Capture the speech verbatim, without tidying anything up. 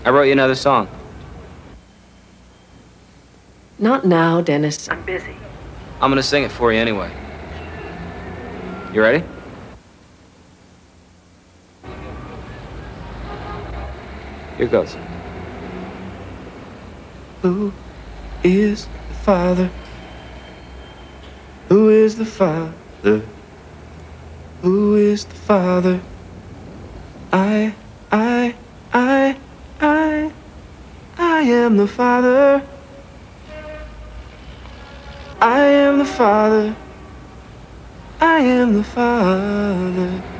I wrote you another song. Not now, Dennis. I'm busy. I'm gonna sing it for you anyway. You ready? Here goes. Who is the Father? Who is the Father? Who is the Father? I, I, I, I, I am the Father. I am the Father. I am the Father.